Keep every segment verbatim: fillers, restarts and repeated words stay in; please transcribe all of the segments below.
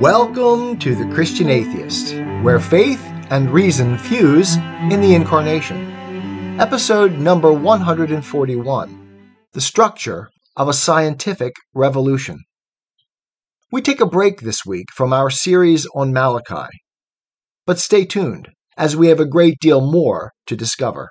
Welcome to The Christian Atheist, where faith and reason fuse in the Incarnation. Episode number one hundred forty-one, The Structure of a Scientific Revolution. We take a break this week from our series on Malachi, but stay tuned, as we have a great deal more to discover.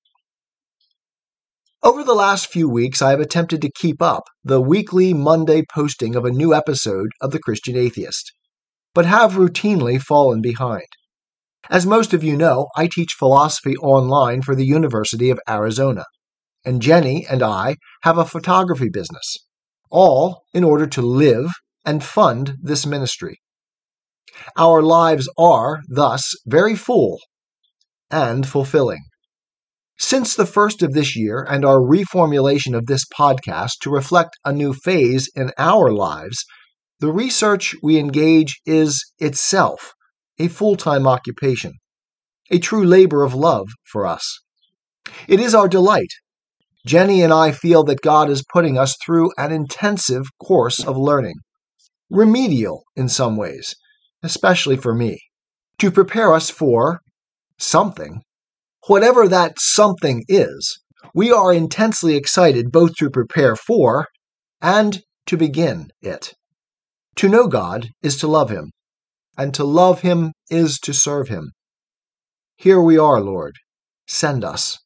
Over the last few weeks, I have attempted to keep up the weekly Monday posting of a new episode of The Christian Atheist, but have routinely fallen behind. As most of you know, I teach philosophy online for the University of Arizona, and Jenny and I have a photography business, all in order to live and fund this ministry. Our lives are, thus, very full and fulfilling. Since the first of this year and our reformulation of this podcast to reflect a new phase in our lives, the research we engage is itself a full-time occupation, a true labor of love for us. It is our delight. Jenny and I feel that God is putting us through an intensive course of learning, remedial in some ways, especially for me, to prepare us for something. Whatever that something is, we are intensely excited both to prepare for and to begin it. To know God is to love Him, and to love Him is to serve Him. Here we are, Lord. Send us.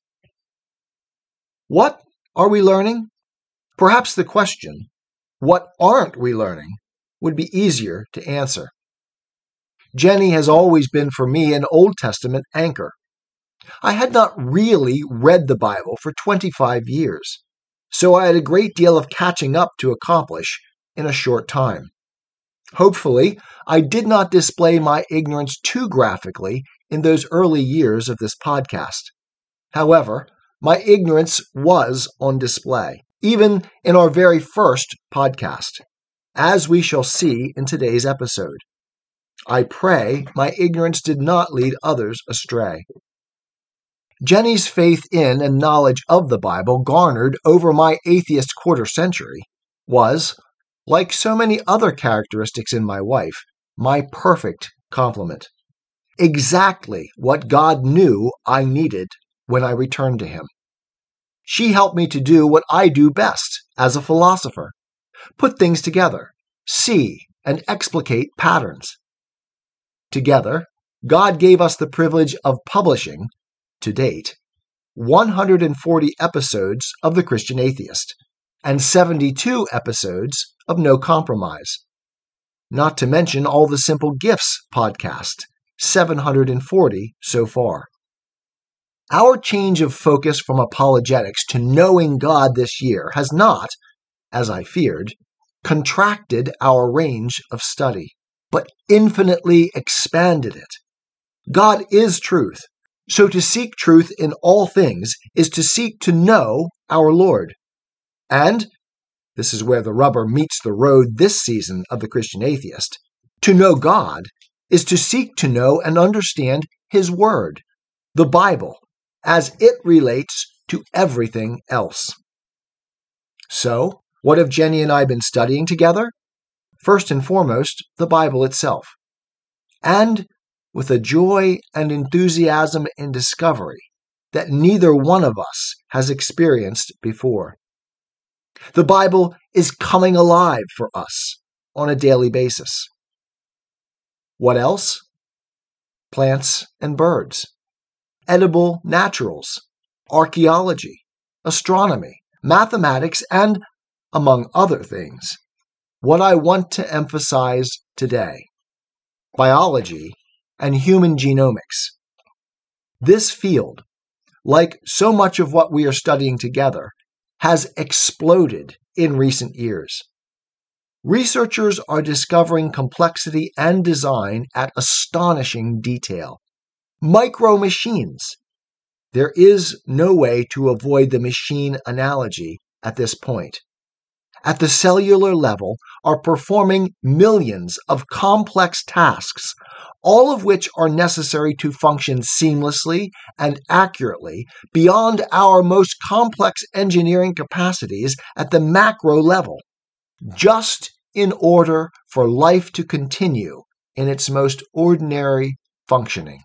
What are we learning? Perhaps the question, what aren't we learning, would be easier to answer. Jenny has always been for me an Old Testament anchor. I had not really read the Bible for twenty-five years, so I had a great deal of catching up to accomplish in a short time. Hopefully, I did not display my ignorance too graphically in those early years of this podcast. However, my ignorance was on display, even in our very first podcast, as we shall see in today's episode. I pray my ignorance did not lead others astray. Jenny's faith in and knowledge of the Bible garnered over my atheist quarter century was, like so many other characteristics in my wife, my perfect complement. Exactly what God knew I needed when I returned to Him. She helped me to do what I do best as a philosopher, put things together, see and explicate patterns. Together, God gave us the privilege of publishing, to date, one hundred forty episodes of The Christian Atheist and seventy-two episodes of No Compromise. Not to mention all the Simple Gifts podcast, seven hundred forty so far. Our change of focus from apologetics to knowing God this year has not, as I feared, contracted our range of study, but infinitely expanded it. God is truth. So to seek truth in all things is to seek to know our Lord. And, this is where the rubber meets the road this season of The Christian Atheist, to know God is to seek to know and understand His Word, the Bible, as it relates to everything else. So, what have Jenny and I been studying together? First and foremost, the Bible itself. And with a joy and enthusiasm in discovery that neither one of us has experienced before. The Bible is coming alive for us on a daily basis. What else? Plants and birds, edible naturals, archaeology, astronomy, mathematics, and, among other things, what I want to emphasize today, biology and human genomics. This field, like so much of what we are studying together, has exploded in recent years. Researchers are discovering complexity and design at astonishing detail. Micro machines. There is no way to avoid the machine analogy at this point. At the cellular level, are performing millions of complex tasks, all of which are necessary to function seamlessly and accurately beyond our most complex engineering capacities at the macro level, just in order for life to continue in its most ordinary functioning.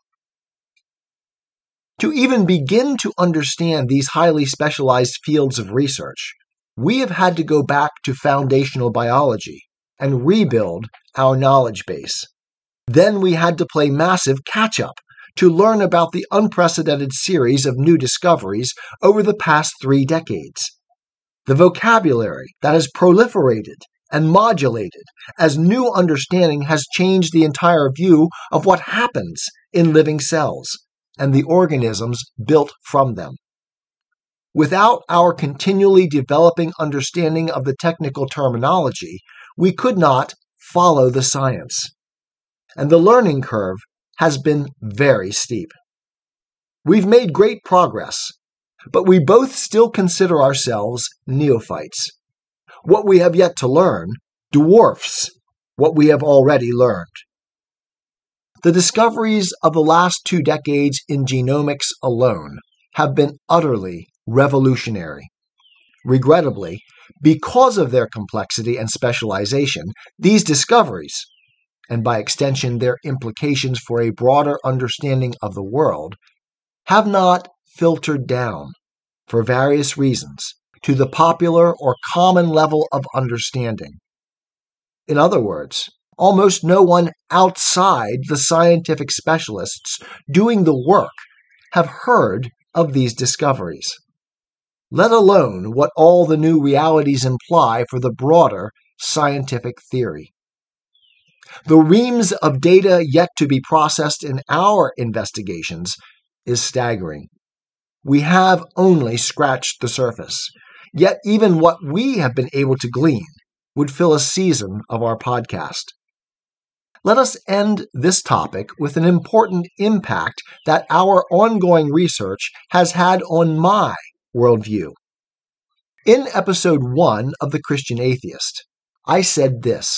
To even begin to understand these highly specialized fields of research, we have had to go back to foundational biology and rebuild our knowledge base. Then we had to play massive catch-up to learn about the unprecedented series of new discoveries over the past three decades. The vocabulary that has proliferated and modulated as new understanding has changed the entire view of what happens in living cells and the organisms built from them. Without our continually developing understanding of the technical terminology, we could not follow the science. And the learning curve has been very steep. We've made great progress, but we both still consider ourselves neophytes. What we have yet to learn dwarfs what we have already learned. The discoveries of the last two decades in genomics alone have been utterly revolutionary. Regrettably, because of their complexity and specialization, these discoveries, and by extension their implications for a broader understanding of the world, have not filtered down, for various reasons, to the popular or common level of understanding. In other words, almost no one outside the scientific specialists doing the work have heard of these discoveries, let alone what all the new realities imply for the broader scientific theory. The reams of data yet to be processed in our investigations is staggering. We have only scratched the surface, yet even what we have been able to glean would fill a season of our podcast. Let us end this topic with an important impact that our ongoing research has had on my worldview. In episode one of The Christian Atheist, I said this: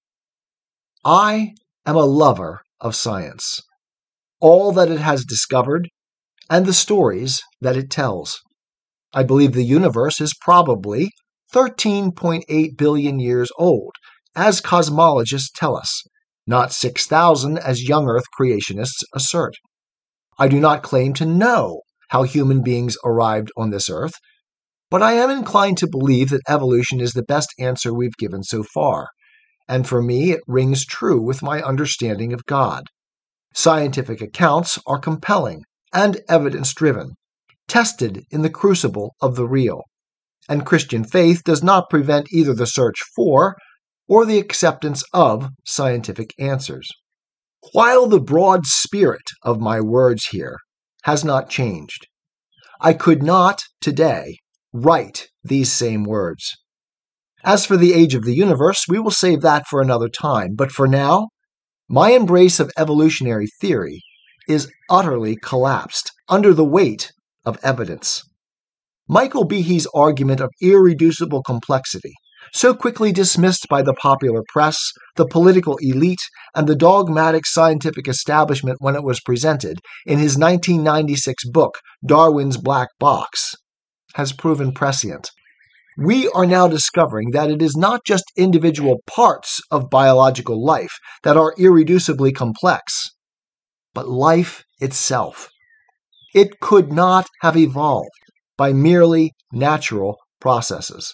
I am a lover of science, all that it has discovered, and the stories that it tells. I believe the universe is probably thirteen point eight billion years old, as cosmologists tell us, not six thousand as young Earth creationists assert. I do not claim to know how human beings arrived on this Earth, but I am inclined to believe that evolution is the best answer we've given so far, and for me it rings true with my understanding of God. Scientific accounts are compelling and evidence-driven, tested in the crucible of the real, and Christian faith does not prevent either the search for or the acceptance of scientific answers. While the broad spirit of my words here has not changed, I could not today write these same words. As for the age of the universe, we will save that for another time, but for now, my embrace of evolutionary theory is utterly collapsed under the weight of evidence. Michael Behe's argument of irreducible complexity, so quickly dismissed by the popular press, the political elite, and the dogmatic scientific establishment when it was presented in his nineteen ninety-six book, Darwin's Black Box, has proven prescient. We are now discovering that it is not just individual parts of biological life that are irreducibly complex, but life itself. It could not have evolved by merely natural processes.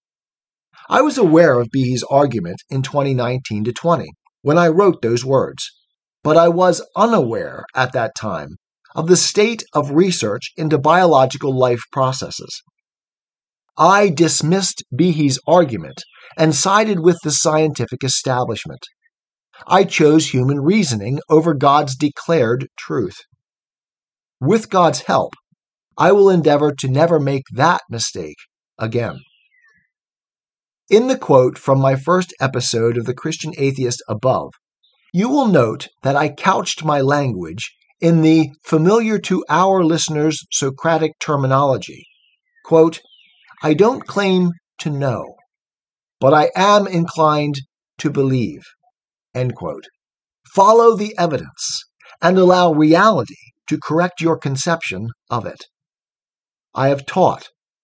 I was aware of Behe's argument in twenty nineteen to twenty when I wrote those words, but I was unaware at that time of the state of research into biological life processes. I dismissed Behe's argument and sided with the scientific establishment. I chose human reasoning over God's declared truth. With God's help, I will endeavor to never make that mistake again. In the quote from my first episode of The Christian Atheist above, you will note that I couched my language in the familiar to our listeners' Socratic terminology. Quote, I don't claim to know, but I am inclined to believe. End quote. Follow the evidence and allow reality to correct your conception of it. I have taught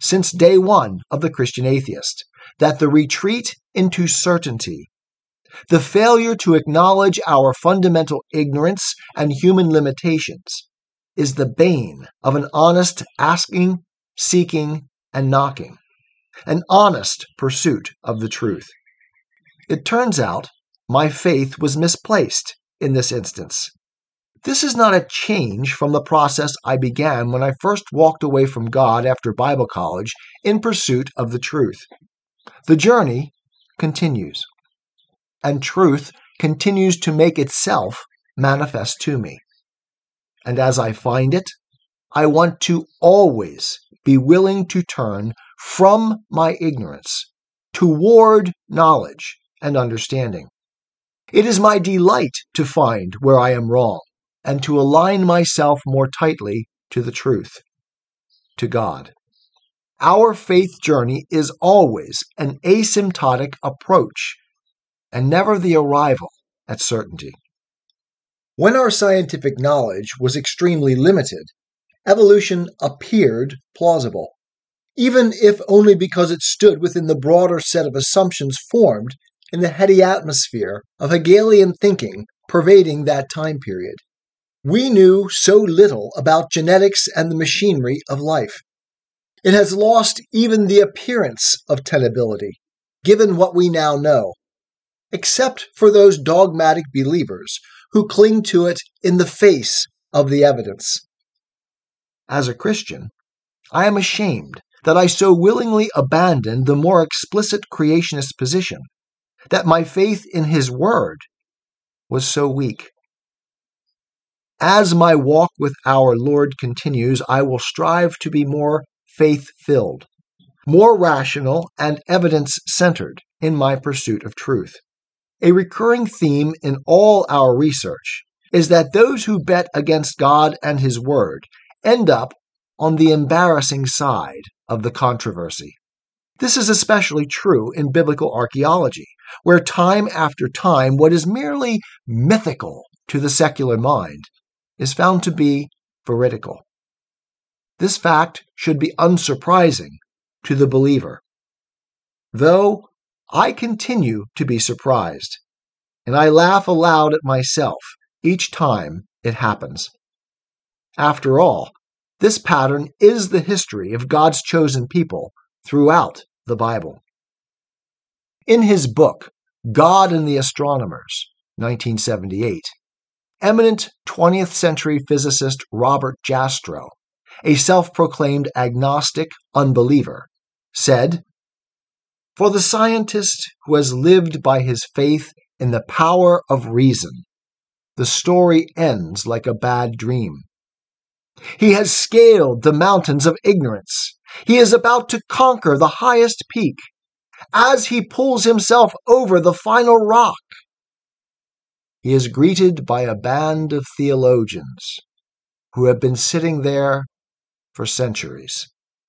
since day one of the Christian atheist, that the retreat into certainty, the failure to acknowledge our fundamental ignorance and human limitations, is the bane of an honest asking, seeking, and knocking, an honest pursuit of the truth. It turns out my faith was misplaced in this instance. This is not a change from the process I began when I first walked away from God after Bible college in pursuit of the truth. The journey continues, and truth continues to make itself manifest to me. And as I find it, I want to always be willing to turn from my ignorance toward knowledge and understanding. It is my delight to find where I am wrong and to align myself more tightly to the truth, to God. Our faith journey is always an asymptotic approach and never the arrival at certainty. When our scientific knowledge was extremely limited, evolution appeared plausible, even if only because it stood within the broader set of assumptions formed in the heady atmosphere of Hegelian thinking pervading that time period. We knew so little about genetics and the machinery of life. It has lost even the appearance of tenability, given what we now know, except for those dogmatic believers who cling to it in the face of the evidence. As a Christian, I am ashamed that I so willingly abandoned the more explicit creationist position, that my faith in His Word was so weak. As my walk with our Lord continues, I will strive to be more faith-filled, more rational and evidence-centered in my pursuit of truth. A recurring theme in all our research is that those who bet against God and His Word end up on the embarrassing side of the controversy. This is especially true in biblical archaeology, where time after time what is merely mythical to the secular mind is found to be veridical. This fact should be unsurprising to the believer, though I continue to be surprised, and I laugh aloud at myself each time it happens. After all, this pattern is the history of God's chosen people throughout the Bible. In his book, God and the Astronomers, nineteen seventy-eight, eminent twentieth century physicist Robert Jastrow, a self-proclaimed agnostic unbeliever, said, "For the scientist who has lived by his faith in the power of reason, the story ends like a bad dream. He has scaled the mountains of ignorance. He is about to conquer the highest peak. As he pulls himself over the final rock, he is greeted by a band of theologians who have been sitting there for centuries."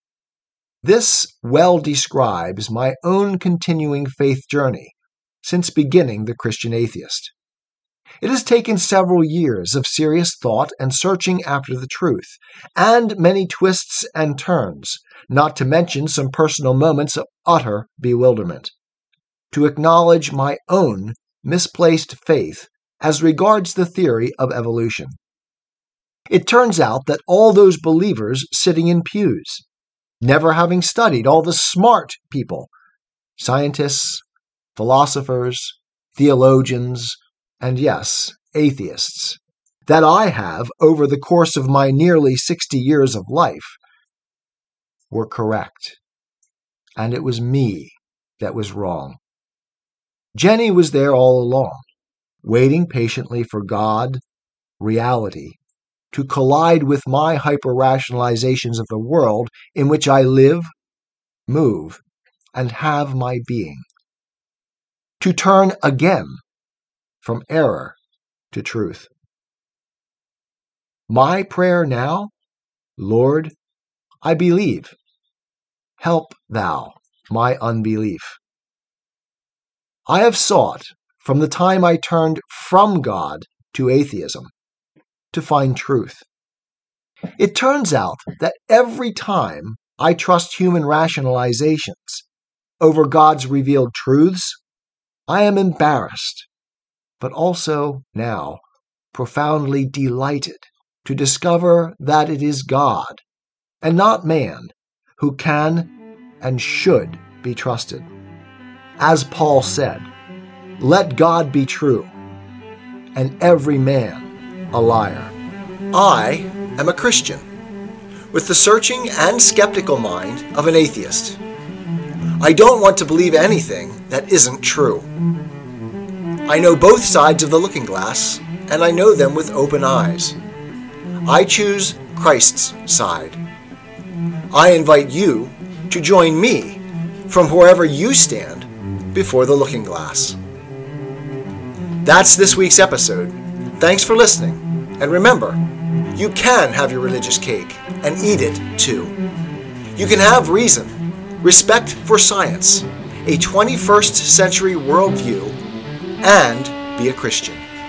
This well describes my own continuing faith journey since beginning the Christian Atheist. It has taken several years of serious thought and searching after the truth, and many twists and turns, not to mention some personal moments of utter bewilderment, to acknowledge my own misplaced faith as regards the theory of evolution. It turns out that all those believers sitting in pews, never having studied all the smart people, scientists, philosophers, theologians, and yes, atheists, that I have over the course of my nearly sixty years of life, were correct. And it was me that was wrong. Jenny was there all along, waiting patiently for God, reality, to collide with my hyper-rationalizations of the world in which I live, move, and have my being. To turn again from error to truth. My prayer now, Lord, I believe. Help thou my unbelief. I have sought, from the time I turned from God to atheism, to find truth. It turns out that every time I trust human rationalizations over God's revealed truths, I am embarrassed, but also now profoundly delighted to discover that it is God, and not man, who can and should be trusted. As Paul said, "Let God be true, and every man a liar." I am a Christian, with the searching and skeptical mind of an atheist. I don't want to believe anything that isn't true. I know both sides of the looking glass, and I know them with open eyes. I choose Christ's side. I invite you to join me from wherever you stand before the looking glass. That's this week's episode. Thanks for listening. And remember, you can have your religious cake and eat it too. You can have reason, respect for science, a twenty-first century worldview, and be a Christian.